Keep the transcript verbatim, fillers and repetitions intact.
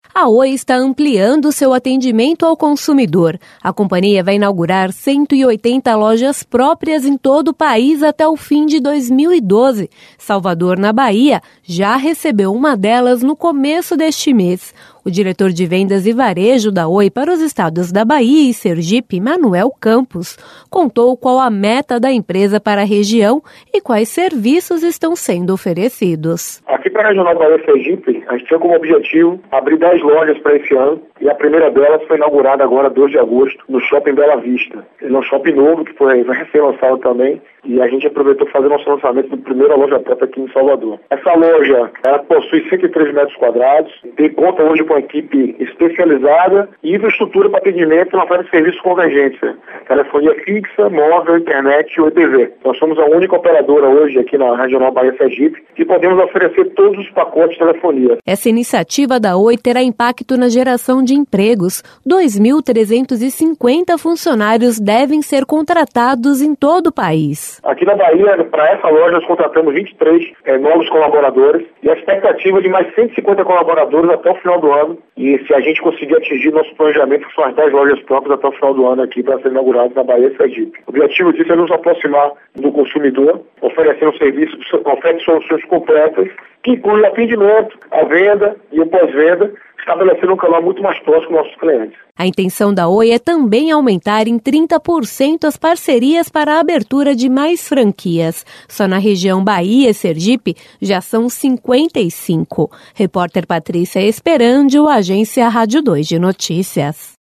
A Oi está ampliando seu atendimento ao consumidor. A companhia vai inaugurar cento e oitenta lojas próprias em todo o país até o fim de dois mil e doze. Salvador, na Bahia, já recebeu uma delas no começo deste mês. O diretor de vendas e varejo da Oi para os estados da Bahia e Sergipe, Manuel Campos, contou qual a meta da empresa para a região e quais serviços estão sendo oferecidos. Aqui para a Regional Bahia e Sergipe, a gente tinha como objetivo abrir dez lojas para esse ano e a primeira delas foi inaugurada agora, dois de agosto, no Shopping Bela Vista. Ele é um shopping novo que foi recém-lançado também e a gente aproveitou para fazer nosso lançamento da primeira loja própria aqui em Salvador. Essa loja, ela possui cento e três metros quadrados, tem conta hoje com uma equipe especializada e infraestrutura para atendimento na oferta de serviços convergência, telefonia fixa, móvel, internet e Oi T V. Nós somos a única operadora hoje aqui na Regional Bahia Sergipe que podemos oferecer todos os pacotes de telefonia. Essa iniciativa da Oi terá impacto na geração de empregos. dois mil trezentos e cinquenta funcionários devem ser contratados em todo o país. Aqui na Bahia, para essa loja, nós contratamos vinte e três é, novos colaboradores e a expectativa é de mais cento e cinquenta colaboradores até o final do ano. E se a gente conseguir atingir nosso planejamento, que são as dez lojas próprias até o final do ano aqui para ser inauguradas na Bahia e Sergipe. O objetivo disso é nos aproximar do consumidor, oferecendo serviços, oferecendo soluções completas, que incluem o atendimento, a venda e o pós-venda, estabelecendo um canal muito mais próximo dos nossos clientes. A intenção da Oi é também aumentar em trinta por cento as parcerias para a abertura de mais franquias. Só na região Bahia e Sergipe já são cinquenta e cinco. Repórter Patrícia Esperandio, Agência Rádio dois de Notícias.